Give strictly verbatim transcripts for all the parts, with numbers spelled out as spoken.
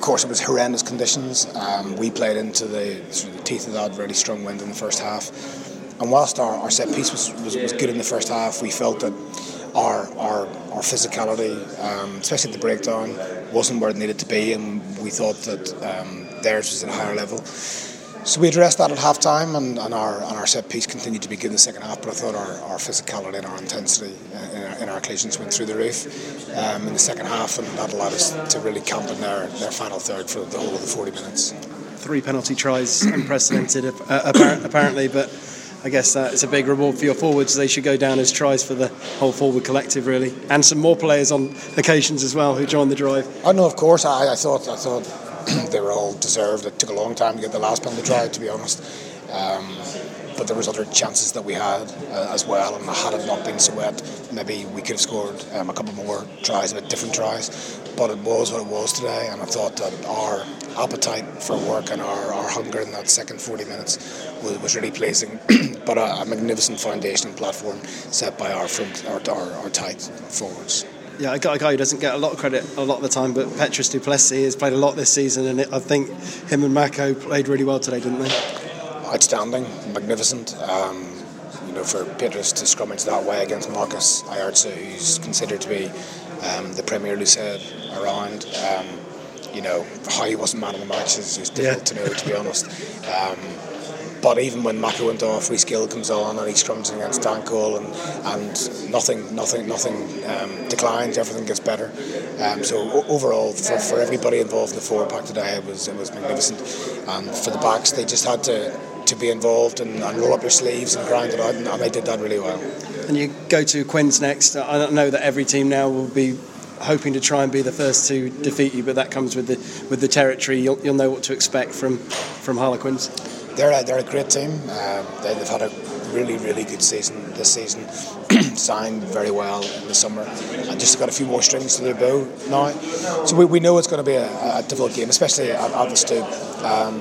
course, it was horrendous conditions. Um, we played into the, sort of the teeth of that really strong wind in the first half. And whilst our, our set piece was, was, was good in the first half, we felt that our our, our physicality, um, especially at the breakdown, wasn't where it needed to be, and we thought that um, theirs was at a higher level. So we addressed that at half time, and, and, our, and our set piece continued to be good in the second half, but I thought our, our physicality and our intensity in our, in our collisions went through the roof um, in the second half, and that allowed us to really camp in their, their final third for the whole of the forty minutes. Three penalty tries, unprecedented uh, apparently, but I guess uh, it's a big reward for your forwards. They should go down as tries for the whole forward collective, really, and some more players on occasions as well who joined the drive. Oh no, of course. I, I thought I thought they were all deserved. It took a long time to get the last penalty try, to be honest. Um, but there was other chances that we had uh, as well, and had it not been so wet, maybe we could have scored um, a couple more tries, a bit different tries. But it was what it was today, and I thought that our appetite for work and our, our hunger in that second forty minutes was, was really pleasing. But a, a magnificent foundation and platform set by our front, our, our, our tight forwards. Yeah, a guy, a guy who doesn't get a lot of credit a lot of the time, but Petrus du Plessis has played a lot this season, and it, I think him and Mako played really well today, didn't they? Outstanding, magnificent. Um, you know, for Petrus to scrummage that way against Marcus Ayarza, who's considered to be um, the Premier Lucid around. Um, you know, how he wasn't man of the match is, is difficult yeah. to know, to be honest. Um, But even when Mako went off, Rhys Gill comes on and he's scrummaging against Dan Cole, and, and nothing, nothing, nothing um, declines. Everything gets better. Um, so o- overall, for, for everybody involved in the forward pack today, it was it was magnificent. And for the backs, they just had to, to be involved and, and roll up their sleeves and grind it out, and, and they did that really well. And you go to Quins next. I know that every team now will be hoping to try and be the first to defeat you, but that comes with the with the territory. You'll, you'll know what to expect from from Harlequins. They're a, they're a great team. Um, they, they've had a really, really good season this season. Signed very well in the summer, and just got a few more strings to their bow now. So we, we know it's going to be a, a difficult game, especially at, at the Stoop. Um,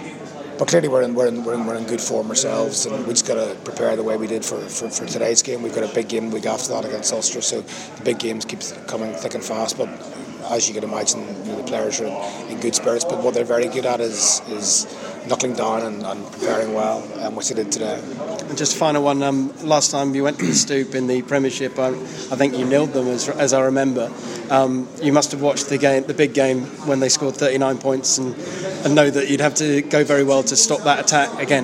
but clearly we're in we're in, we're in we're in good form ourselves, and we just got to prepare the way we did for, for, for today's game. We've got a big game the week after that against Ulster, so the big games keep coming thick and fast. But as you can imagine, you know, the players are in, in good spirits. But what they're very good at is is knuckling down and, and preparing well, um, which they did today. And just a final one. Um, last time you went to the Stoop in the Premiership, I, I think you nilled them, as as I remember. Um, you must have watched the game, the big game, when they scored thirty-nine points, and, and know that you'd have to go very well to stop that attack again.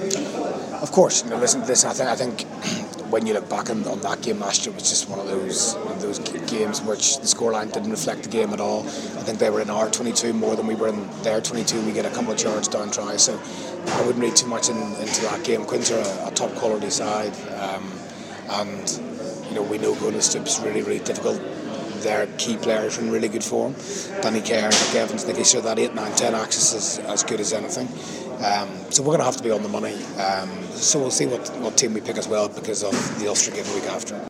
Of course, you know, listen, listen. I think I think. When you look back on, on that game last year, it was just one of those one of those games in which the scoreline didn't reflect the game at all. I think they were in our twenty-two more than we were in their twenty-two. We get a couple of yards down try, so I wouldn't read too much in, into that game. Quins are a, a top quality side, um, and you know we know going to Stoop is really really difficult. Their key players are in really good form. Danny Kerr, Nick Evans, Nicky Sure, that eight, nine, ten axis is as good as anything. Um, so we're going to have to be on the money. Um, so we'll see what, what team we pick as well because of the Ulster game the week after.